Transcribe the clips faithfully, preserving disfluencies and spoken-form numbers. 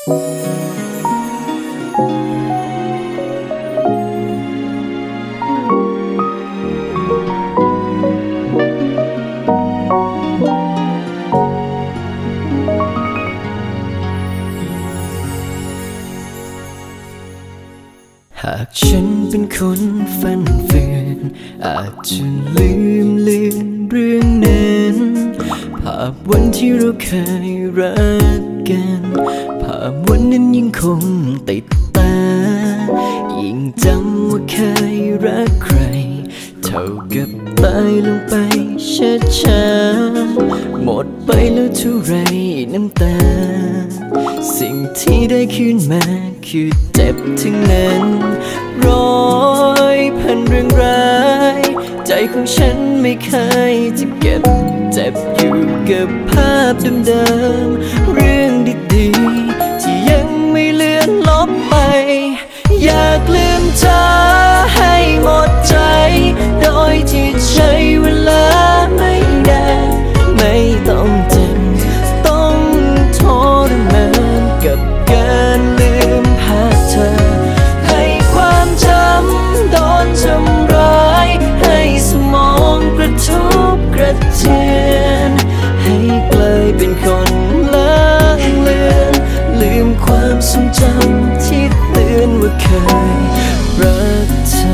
หากฉันเป็นคนฟันเฟือนอาจจะลืมเลือนเรื่องนั้นภาพวันที่เราเคยรักกันภาพวันนั้นยังคงติดตายิ่งจำว่าเคยรักใครเท่ากับตายลงไปช้าๆหมดไปแล้วเท่าไรน้ำตาสิ่งที่ได้คืนมาคือเจ็บทั้งนั้นร้อยพันเรื่องร้ายใจของฉันไม่เคยจะเก็บเจ็บอยู่กับภาพเดิมๆเรื่องดีๆที่ยังไม่เลือนลบไปอยากลืมเธอให้หมดใจโดยที่ใช้เวลาไม่นานไม่ต้องเจ็บต้องทรมานกับการลืมภาพเธอให้ความจำโดนทำร้ายให้สมองกระทบกระเทือนให้กลายเป็นคนละเลือนลืมความทรงจำที่เตือนว่าเคยรักเธอ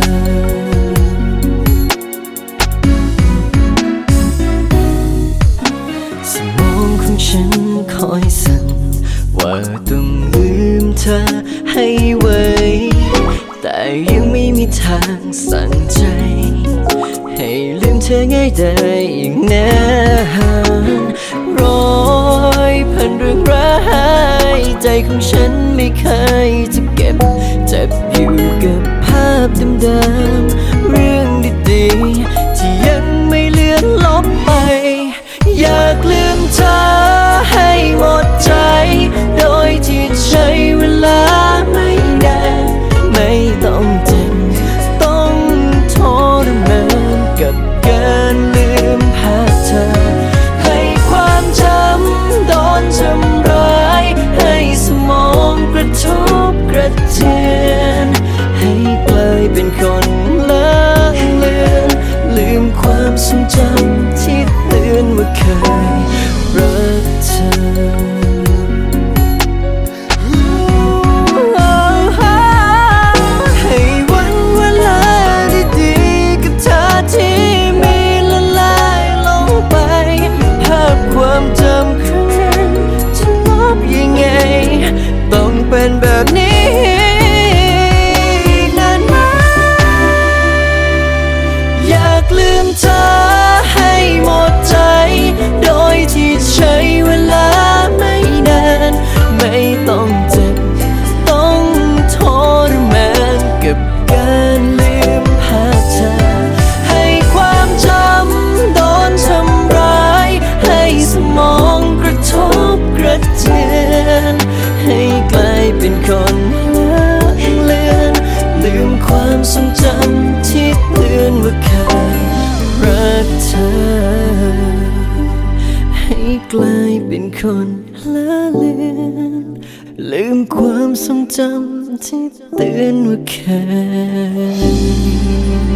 สมองของฉันคอยสั่งว่าต้องลืมเธอให้ไวแต่ยังไม่มีทางสั่งใจให้ลืมเธอง่ายได้อีกนานร้อยพันเรื่องร้ายใจของฉันไม่เคยจะเก็บเจ็บอยู่กับภาพเดิมๆเรื่องดีๆที่ยังไม่เลือนลบไปอยากลืมเธอให้หมดใจโดยที่ใช้เวลาไม่นานไม่ต้องเจ็บต้องทรมานกับการลืมภาพเธอให้ความจำโดนทำร้ายให้สมองกระทบกระเทือนให้กลายเป็นคนละเลือนลืมความทรงจำที่เตือนว่าเคยรักเธอให้วันเวลาดีๆกับเธอที่มีละลายลงไปภาพความจำครั้งนั้นจะลบยังไงต้องเป็นแบบนี้นานไหมอยากลืมเธอให้หมดใจโดยที่ใช้เวลาไม่นานไม่ต้องเจ็บต้องทรมานกับการลืมภาพเธอให้ความจำโดนทำร้ายให้สมองกระทบกระเทือนให้กลายเป็นคนละเลือนลืมความทรงจำที่เตือนว่าเคยรักเธอให้กลายเป็นคนละเลือนลืมความทรงจำที่เตือนว่าเคย